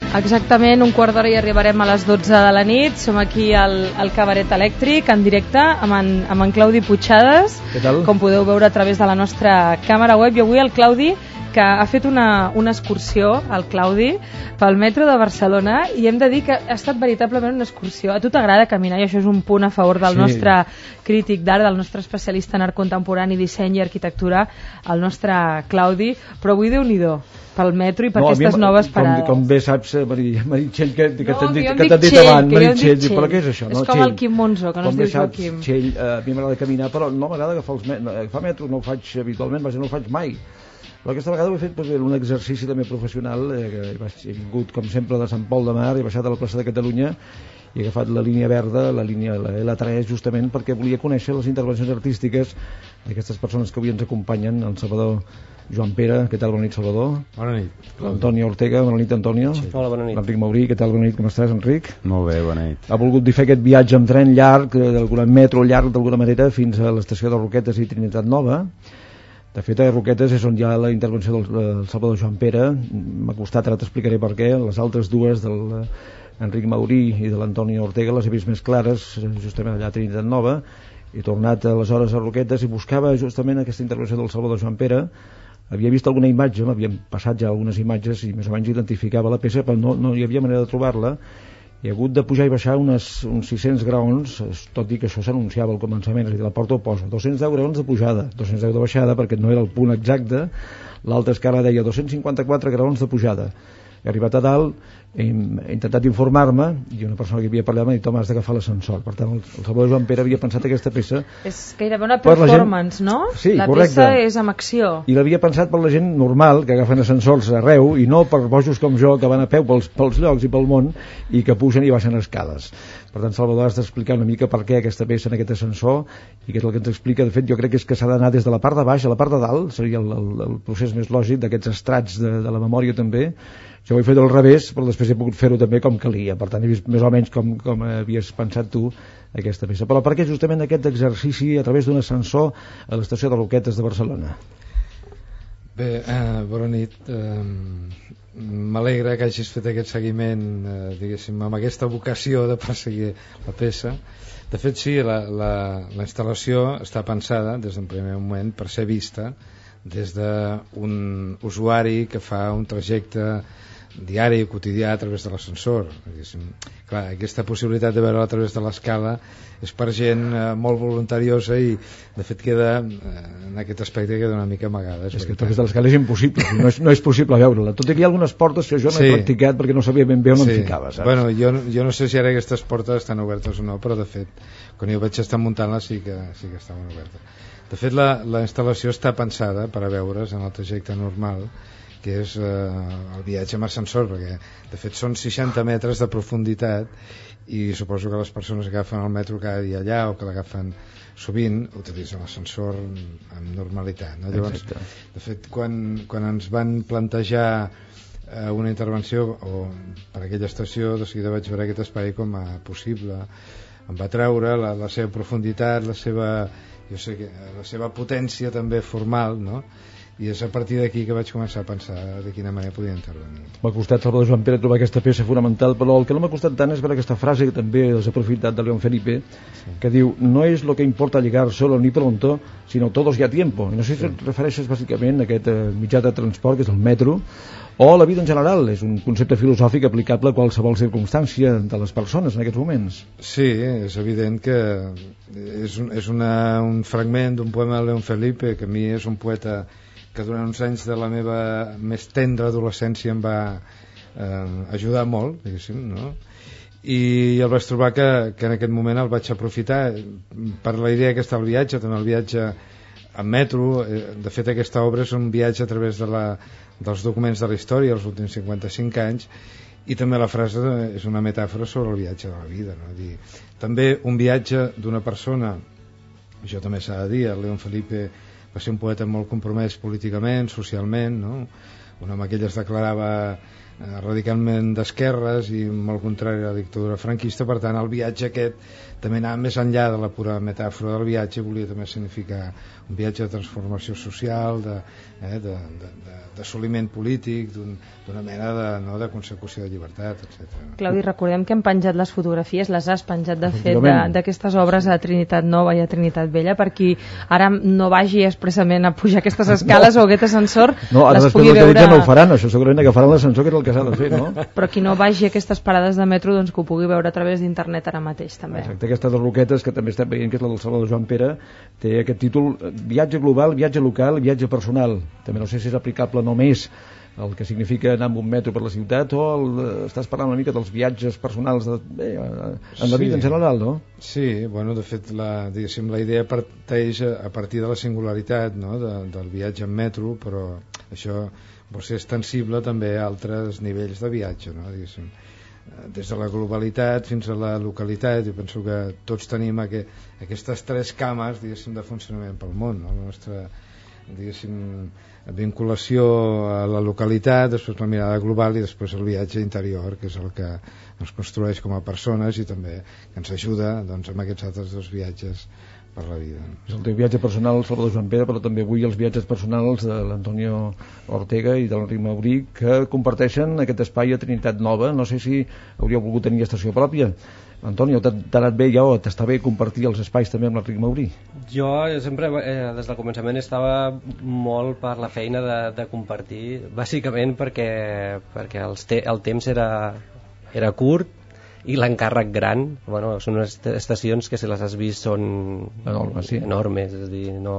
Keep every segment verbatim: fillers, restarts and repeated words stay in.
Exactament, un quart d'hora i arribarem a les dotze de la nit. Som aquí al, al Cabaret Elèctric, en directe, amb en, amb en Claudi Puigades, com podeu veure a través de la nostra càmera web. I avui el Claudi, que ha fet una, una excursió, el Claudi, pel metro de Barcelona, i hem de dir que ha estat veritablement una excursió. A tu t'agrada caminar, i això és un punt a favor del sí. nostre crític d'art, del nostre especialista en art contemporani, disseny i arquitectura, el nostre Claudi, però avui Déu-n'hi-do pel metro i per no, aquestes noves parades. Com, com bé saps, Meritxell, que, que no, t'han dit, que t'han dit abans, Meritxell, però què és això? És no, com Txell. El Quim Monzó, que no es diu Joaquim. Txell, uh, a mi m'agrada caminar, però no m'agrada agafar els metros, agafar metros no ho faig habitualment, no ho faig mai. Però aquesta vegada ho he fet per un exercici també professional, eh, que he vingut com sempre de Sant Pol de Mar, he baixat a la plaça de Catalunya i he agafat la línia verda, la línia la L tres, justament perquè volia conèixer les intervencions artístiques d'aquestes persones que avui ens acompanyen, el Salvador Joan Pere, què tal? Bona nit, Salvador. Bona nit. L'Antonio Ortega, bona nit, Antonio. Sí. Hola, bona nit. L'Enric Maurí, què tal? Bona nit, com estàs, Enric? Molt bé, bona nit. Ha volgut fer aquest viatge amb tren llarg, d'alguna metro llarg d'alguna manera, fins a l'estació de Roquetes i Trinitat Nova. De fet, a Roquetes és on hi ha la intervenció del, del Salvador Joan Pere. M'ha costat, ara t'explicaré per què. Les altres dues, del Enric Maurí i de l'Antonio Ortega, les he vist més clares, justament allà a Trinitat Nova. He tornat aleshores a Roquetes i buscava justament aquesta intervenció del Salvador Joan Pere. Havia vist alguna imatge, m'havien passat ja algunes imatges i més o menys identificava la peça, però no, no hi havia manera de trobar-la. He hagut de pujar i baixar unes, uns sis-cents graons, tot i que això s'anunciava al començament, és a dir, la porta ho posa, dos-cents deu graons de pujada, dos-cents deu de baixada, perquè no era el punt exacte. L'altra escala deia dos-cents cinquanta-quatre graons de pujada. He arribat a dalt, he, he intentat informar-me, i una persona que havia parlat m'ha dit: home, has d'agafar l'ascensor. Per tant, el, el Salvador Joan Pere havia pensat aquesta peça... És gairebé una performance, gent... no? Sí, la correcte. Peça és amb acció. I l'havia pensat per la gent normal, que agafen ascensors arreu, i no per bojos com jo, que van a peu pels, pels llocs i pel món, i que pugen i baixen escales. Per tant, Salvador, has d'explicar una mica per què aquesta peça en aquest ascensor, i que és el que ens explica. De fet, jo crec que és que s'ha d'anar des de la part de baix a la part de dalt, seria el, el, el procés més lògic d'aquests estrats de, de la memòria també. Jo ho he fet al revés, però després he pogut fer-ho també com calia. Per tant, he vist més o menys com, com havies pensat tu aquesta peça. Però per què justament aquest exercici a través d'un ascensor a l'estació de Roquetes de Barcelona? Bé, eh, bona nit. Eh, m'alegra que hagis fet aquest seguiment, eh, diguéssim, amb aquesta vocació de perseguir la peça. De fet, sí, la, la, la instal·lació està pensada des d'un primer moment per ser vista des d'un usuari que fa un trajecte diari i quotidià a través de l'ascensor. Clar, aquesta possibilitat de veure a través de l'escala és per gent eh, molt voluntariosa i de fet queda, eh, en aquest aspecte queda una mica amagada. És, és que a través de l'escala és impossible, no és, no és possible veure-la, tot i que hi ha algunes portes que jo no sí. he practicat perquè no sabia ben bé on sí. em ficava, saps? Bueno, jo, jo no sé si ara aquestes portes estan obertes o no, però de fet quan jo vaig estar muntant-les sí que, sí que estaven obertes. De fet, la, la instal·lació està pensada per a veure's en el trajecte normal, que és eh, el viatge amb ascensor, perquè de fet són seixanta metres de profunditat i suposo que les persones que agafen el metro cada dia allà o que l'agafen sovint utilitzen l'ascensor amb normalitat, no? Llavors, de fet, quan, quan ens van plantejar eh, una intervenció o per aquella estació, de seguida vaig veure aquest espai com a possible. Em va treure la, la seva profunditat, la seva, jo sé que, la seva potència també formal, no? I és a partir d'aquí que vaig començar a pensar de quina manera podia intervenir. M'ha costat, Salvador Joan Pere, trobar aquesta peça fonamental, però el que no m'ha costat tant és veure aquesta frase que també has aprofitat de León Felipe, sí. que diu: no és lo que importa llegar solo ni pronto, sino todos y a tiempo. No sé si sí. et refereixes bàsicament a aquest eh, mitjà de transport, que és el metro, o la vida en general. És un concepte filosòfic aplicable a qualsevol circumstància de les persones en aquests moments. Sí, és evident que és un, és una, un fragment d'un poema de León Felipe, que a mi és un poeta que durant uns anys de la meva més tendra adolescència em va eh, ajudar molt, diguéssim, no? I el vaig trobar que, que en aquest moment el vaig aprofitar per la idea que està el viatge, també el viatge en metro. De fet, aquesta obra és un viatge a través de la, dels documents de la història els últims cinquanta-cinc anys, i també la frase és una metàfora sobre el viatge de la vida, no? Dir, també un viatge d'una persona, això també s'ha de dir, el León Felipe va ser un poeta molt compromès políticament, socialment, no? Un home que ell es declarava radicalment d'esquerres i molt contrari a la dictadura franquista. Per tant, el viatge aquest també anava més enllà de la pura metàfora del viatge, volia també significar un viatge de transformació social, de, eh, de, de, de, d'assoliment polític, d'una mena de, no, de consecució de llibertat, etcètera. Claudi, recordem que hem penjat les fotografies, les has penjat de fet d'aquestes obres a Trinitat Nova i a Trinitat Vella, per qui ara no vagi expressament a pujar aquestes escales no. o aquest ascensor, no, ara les pugui veure... No ho faran, això segurament agafaran l'ascensor, que és el que s'ha de fer, no? Però qui no vagi a aquestes parades de metro, doncs que ho pugui veure a través d'internet ara mateix, també. Exacte, aquesta de Roquetes, que també estem veient, que és la del Salvador Joan Pere, té aquest títol, viatge global, viatge local, viatge personal. També no sé si és aplicable només el que significa anar amb un metro per la ciutat, o el, estàs parlant una mica dels viatges personals de, bé, en la vida sí. en general, no? Sí, bueno, de fet la, diguéssim, la idea parteix a partir de la singularitat, no? de, del viatge en metro, però això vol ser extensible també a altres nivells de viatge, no? Diguéssim, des de la globalitat fins a la localitat. Jo penso que tots tenim aqu aquestes tres cames, diguéssim, de funcionament pel món, no? La nostra, diguéssim, vinculació a la localitat, després la mirada global i després el viatge interior, que és el que ens construeix com a persones i també que ens ajuda, doncs, amb aquests altres dos viatges per la vida. És el teu viatge personal, Salvador Joan Pere, però també avui els viatges personals de l'Antonio Ortega i de l'Enric Maurí, que comparteixen aquest espai a Trinitat Nova. No sé si hauríeu volgut tenir estació pròpia. Antonio, t'ha anat bé ja, o t'està bé compartir els espais també amb l'Enric Maurí? Jo sempre, eh, des del començament, estava molt per la feina de, de compartir, bàsicament perquè, perquè els te el temps era, era curt, i l'encàrrec gran. Bueno, són unes estacions que, si les has vist, són enormes, sí. enormes, és a dir, no,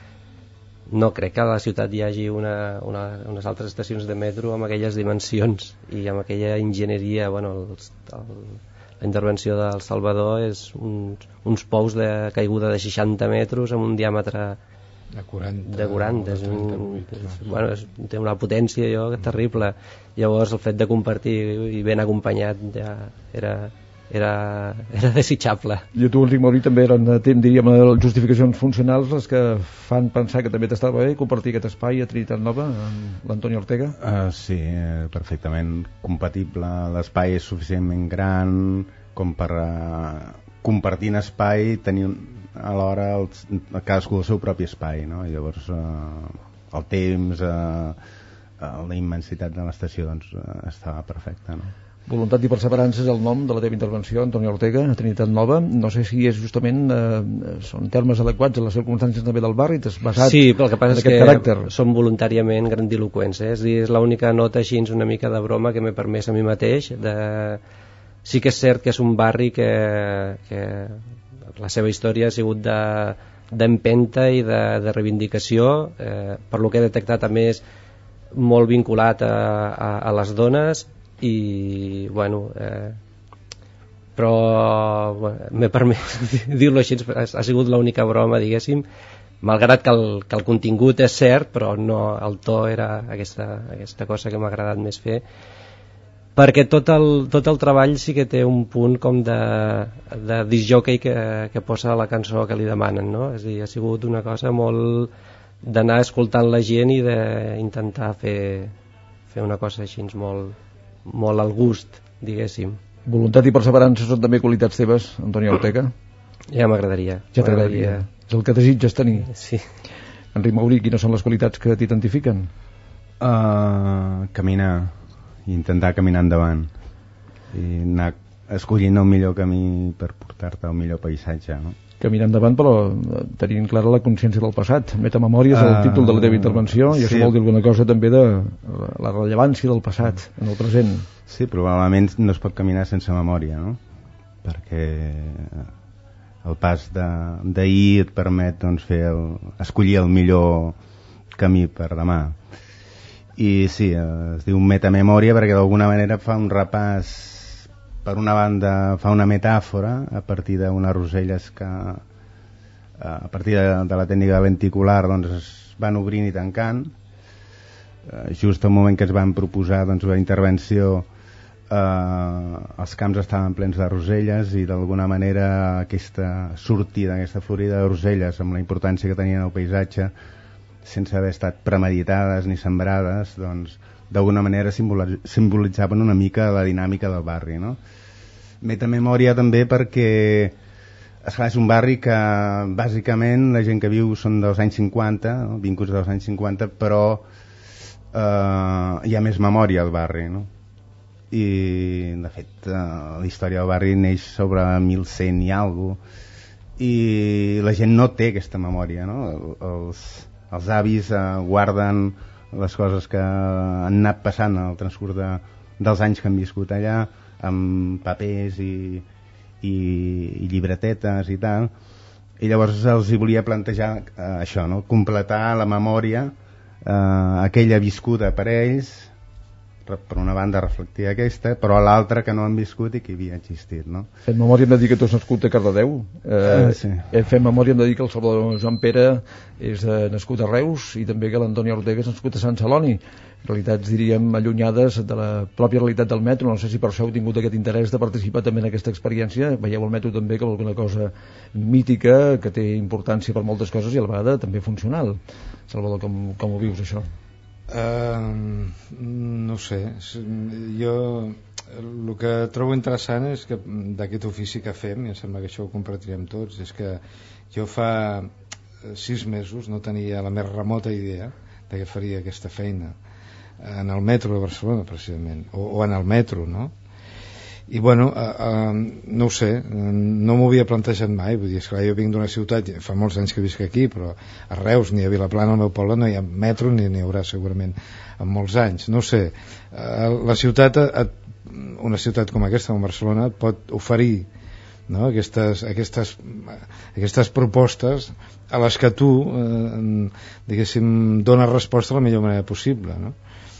no crec que a la ciutat hi hagi una, una, unes altres estacions de metro amb aquelles dimensions i amb aquella enginyeria. Bueno, el, el, la intervenció del Salvador és uns, uns pous de caiguda de seixanta metres amb un diàmetre de quaranta, de quaranta és un, és, bueno, és, té una potència allò terrible. Llavors el fet de compartir i ben acompanyat ja era, era, era desitjable. I a tu, Enric Maurí, també eren, diríem, justificacions funcionals les que fan pensar que també t'estava bé compartir aquest espai a Trinitat Nova amb l'Antonio Ortega? Uh, sí, perfectament compatible. L'espai és suficientment gran com per uh, compartir un espai, tenir un alhora el, cadascú el seu propi espai, no? I llavors eh, el temps, eh, la immensitat de l'estació, doncs eh, estava perfecta, no? Voluntat i perseverança és el nom de la teva intervenció, Antonio Ortega, a Trinitat Nova. No sé si és justament eh, són termes adequats a les circumstàncies també del barri, t'has basat sí, però el que passa en és aquest que caràcter. Som voluntàriament grandiloquents, eh? És dir, és l'única nota així, una mica de broma que m'he permès a mi mateix. De... Sí que és cert que és un barri que, que la seva història ha sigut d'empenta de, i de, de reivindicació, eh, per lo que he detectat també és molt vinculat a, a, a les dones i bueno, eh, però bueno, m'he permès dir-lo així, ha sigut l'única broma, diguéssim, malgrat que el, que el contingut és cert, però no, el to era aquesta, aquesta cosa que m'ha agradat més fer, perquè tot el, tot el treball sí que té un punt com de, de disc-jockey que, que posa la cançó que li demanen, no? És a dir, ha sigut una cosa molt d'anar escoltant la gent i d'intentar fer, fer una cosa així molt, molt al gust, diguéssim. Voluntat i perseverança són també qualitats teves, Antonio Ortega? Ja m'agradaria. Ja t'agradaria. És el que desitges tenir? Sí. Enric Maurí, quines són les qualitats que t'identifiquen? Uh, caminar i intentar caminar endavant i anar escollint el millor camí per portar-te al millor paisatge, no? Caminar endavant, però tenint clara la consciència del passat. Metamemòria és el uh, títol de la teva intervenció i sí. Això vol dir alguna cosa també de la rellevància del passat en el present. Sí, probablement no es pot caminar sense memòria, no? Perquè el pas d'ahir et permet, doncs, fer el, escollir el millor camí per demà. I sí, es diu metamemòria perquè d'alguna manera fa un repàs, per una banda fa una metàfora a partir d'unes roselles que a partir de, de la tècnica lenticular doncs es van obrint i tancant. Just al moment que es van proposar doncs, la intervenció eh, els camps estaven plens de roselles i d'alguna manera aquesta sortida, aquesta florida de roselles amb la importància que tenien el paisatge sense haver estat premeditades ni sembrades, doncs d'alguna manera simbolitzaven una mica la dinàmica del barri, no? Metamemòria també perquè esclar, és un barri que bàsicament la gent que viu són dels anys cinquanta, no? Vinguts dels anys cinquanta, però eh, hi ha més memòria al barri, no? I de fet eh, la història del barri neix sobre mil cent i alguna cosa, i la gent no té aquesta memòria, no? Els, els avis eh, guarden les coses que han anat passant al transcurs de, dels anys que han viscut allà, amb papers i, i, i llibretetes i tal, i llavors els hi volia plantejar eh, això, no? Completar la memòria eh, aquella viscuda per ells, per una banda reflectir aquesta, però a l'altra que no han viscut i que havia existit, no? Fent memòria hem de dir que tu has nascut a Cardedeu, eh, ah, sí. Fent memòria hem de dir que el Salvador Joan Pere és eh, nascut a Reus i també que l'Antoni Ortega és nascut a Sant Celoni, realitats diríem allunyades de la pròpia realitat del metro. No sé si per això heu tingut aquest interès de participar també en aquesta experiència. Veieu el metro també com alguna cosa mítica que té importància per moltes coses i a la vegada també funcional. Salvador, com, com ho vius això? Uh, no sé, jo el que trobo interessant és que d'aquest ofici que fem, i em sembla que això ho compartirem tots, és que jo fa sis mesos no tenia la més remota idea de que faria aquesta feina en el metro de Barcelona precisament, o, o en el metro, no? I bueno, uh, uh, no ho sé, no m'ho havia plantejat mai. Vull dir, esclar, jo vinc d'una ciutat, fa molts anys que visc aquí, però a Reus ni a Vilaplana, al meu poble, no hi ha metro ni n'hi haurà segurament en molts anys. No ho sé, uh, la ciutat, uh, una ciutat com aquesta, com Barcelona, et pot oferir, no? aquestes, aquestes, aquestes propostes a les que tu eh, diguéssim dones resposta de la millor manera possible, no?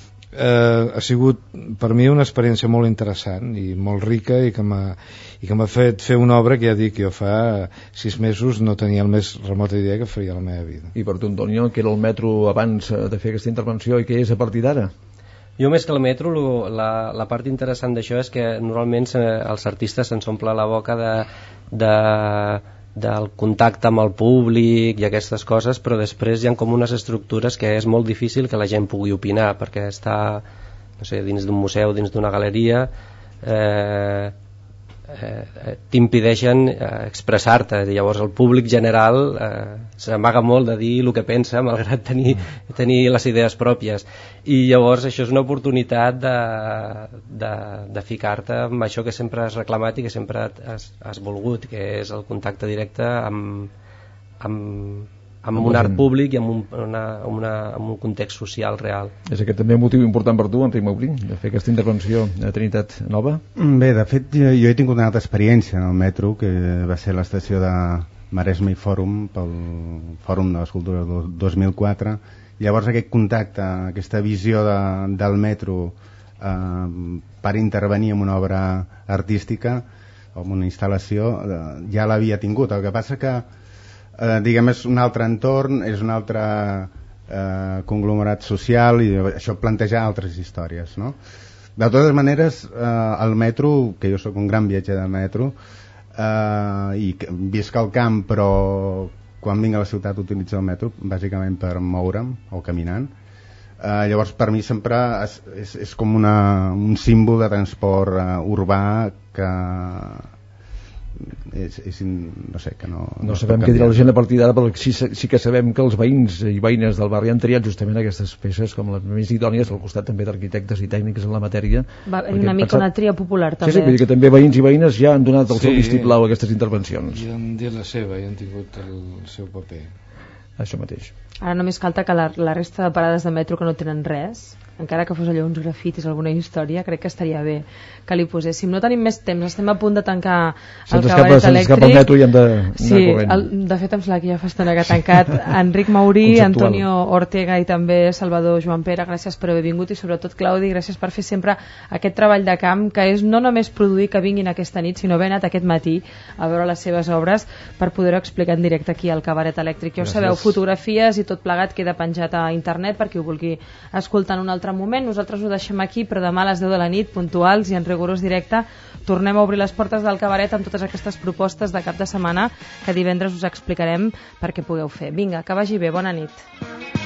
Eh, ha sigut per mi una experiència molt interessant i molt rica i que m'ha i que m'ha fet fer una obra que ja dic, jo fa sis mesos no tenia el més remota idea que faria la meva vida. I per tu, Antonio, què era el metro abans de fer aquesta intervenció i què és a partir d'ara? Jo més que el metro, la, la part interessant d'això és que normalment els artistes se'ns omple la boca de, de, del contacte amb el públic i aquestes coses, però després hi ha com unes estructures que és molt difícil que la gent pugui opinar, perquè està, no sé, dins d'un museu, dins d'una galeria, eh, eh, t'impedeixen eh, expressar-te. Llavors el públic general eh, s'amaga molt de dir el que pensa, malgrat tenir, tenir les idees pròpies, i llavors això és una oportunitat de, de, de ficar-te amb això que sempre has reclamat i que sempre has, has volgut, que és el contacte directe amb, amb, amb un art públic i amb un, una, una, amb un context social real. És aquest també un motiu important per tu, Enric Mauri, de fer aquesta intervenció a Trinitat Nova? Bé, de fet jo, jo he tingut una altra experiència en el metro, que va ser l'estació de Maresme i Fòrum, pel Fòrum de l'Escultura del dos mil quatre. Llavors aquest contacte, aquesta visió de, del metro eh, per intervenir en una obra artística o en una instal·lació eh, ja l'havia tingut. El que passa que eh, diguem és un altre entorn, és un altre eh, conglomerat social i això planteja altres històries, no? De totes maneres eh, el metro, que jo sóc un gran viatger del metro eh, i visc al camp, però quan vinc a la ciutat utilitzo el metro bàsicament per moure'm o caminant. Eh, llavors per mi sempre és, és, és com una, un símbol de transport uh, urbà que és, és, no sé, que no... No, no sabem què dirà la gent a partir d'ara, però sí, sí que sabem que els veïns i veïnes del barri han triat justament aquestes peces com les més idònies, al costat també d'arquitectes i tècnics en la matèria. Va haver una mica pensat... una tria popular també. Sí, sí, vull dir que també veïns i veïnes ja han donat el sí, seu vistiplau a aquestes intervencions. I han dit la seva, i han tingut el seu paper. Això mateix. Ara només falta que la, la resta de parades de metro que no tenen res, encara que fos allò uns grafitis, alguna història, crec que estaria bé que li poséssim. No tenim més temps, estem a punt de tancar el cabaret elèctric. Se'ns escapa el metro i hem d'anar sí, corrent. El, de fet em sembla que ja fa estona que ha tancat. Enric Mauri, Antonio Ortega i també Salvador Joan Pere, gràcies per haver vingut, i sobretot Claudi, gràcies per fer sempre aquest treball de camp, que és no només produir que vinguin aquesta nit, sinó haver anat aquest matí a veure les seves obres per poder-ho explicar en directe aquí al cabaret elèctric. Ja ho sabeu, fotografies i tot plegat queda penjat a internet per qui ho vulgui escoltar en un altre moment. Nosaltres ho deixem aquí, però demà a les deu de la nit, puntuals i en rigorós directe, tornem a obrir les portes del cabaret amb totes aquestes propostes de cap de setmana que divendres us explicarem perquè pugueu fer. Vinga, que vagi bé, bona nit.